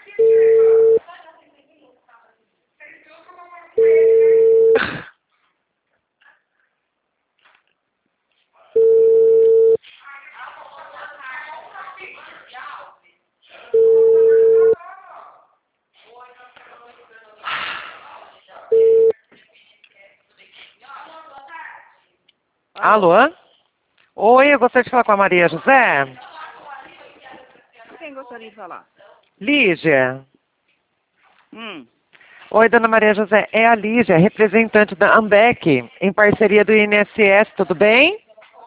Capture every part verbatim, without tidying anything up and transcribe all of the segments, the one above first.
Alô? Alô? Oi, eu gostaria de falar com a Maria José. Quem gostaria de falar? Lígia. Hum, Oi, dona Maria José. É a Lígia, representante da Ambec, em parceria do I N S S, tudo bem?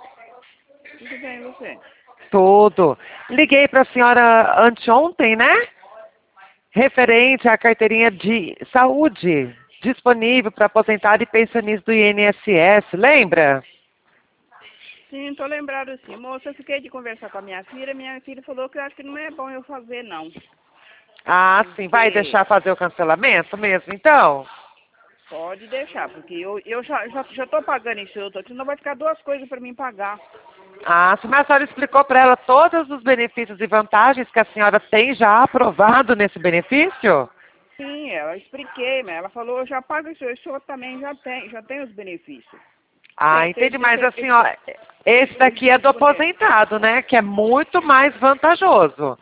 tudo bem, e você? Tudo. Liguei para a senhora anteontem, né? Referente à carteirinha de saúde disponível para aposentado e pensionista do I N S S, lembra? Sim, tô lembrado sim. Moça, eu fiquei de conversar com a minha filha. Minha filha falou que eu acho que não é bom eu fazer, não. Ah, sim. Vai Porque deixar fazer o cancelamento mesmo, então? pode deixar, porque eu, eu já, já, já tô pagando isso outro, senão vai ficar duas coisas para mim pagar. Ah, sim, mas a senhora explicou para ela todos os benefícios e vantagens que a senhora tem já aprovado nesse benefício? Sim, eu expliquei, mas ela falou, eu já pago isso, isso outro também já tem, já tem os benefícios. Ah, Tem, tem, entendi, tem, mas tem, assim, eles, ó, esse eles daqui é do desconhecem. aposentado, né? Que é muito mais vantajoso.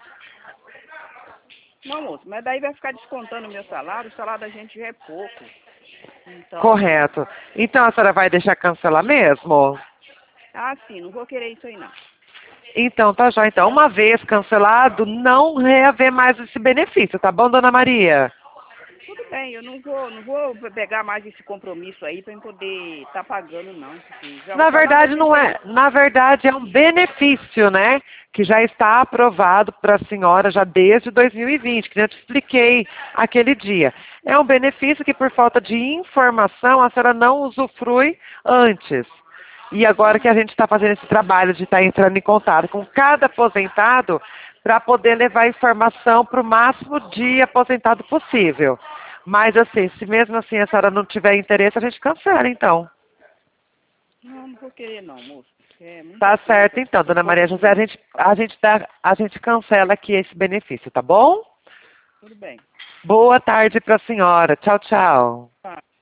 Não, moço, mas daí vai ficar descontando o meu salário, o salário da gente já é pouco. Então, Correto. Então a senhora vai deixar cancelar mesmo? ah, sim, não vou querer isso aí não. Então, tá já. Então, uma vez cancelado, não reaver mais esse benefício, tá bom, dona Maria? Tudo bem, eu não vou, não vou pegar mais esse compromisso aí para eu poder estar pagando não, porque já, o Na salário da verdade, gente não é, é. Na verdade, é um benefício, né? Que já está aprovado para a senhora já desde dois mil e vinte, que eu te expliquei aquele dia. É um benefício que, por falta de informação, a senhora não usufrui antes. E agora que a gente está fazendo esse trabalho de estar entrando em contato com cada aposentado para poder levar informação para o máximo de aposentado possível. Mas assim, se mesmo assim a senhora não tiver interesse, a gente cancela então. não, não vou querer não, moço, porque é muita Tá coisa certo para então, dona pouco Maria José, a dinheiro. gente, a gente, dá, a gente cancela aqui esse benefício, tá bom? Tudo bem. Boa tarde para a senhora. Tchau, tchau. Tá.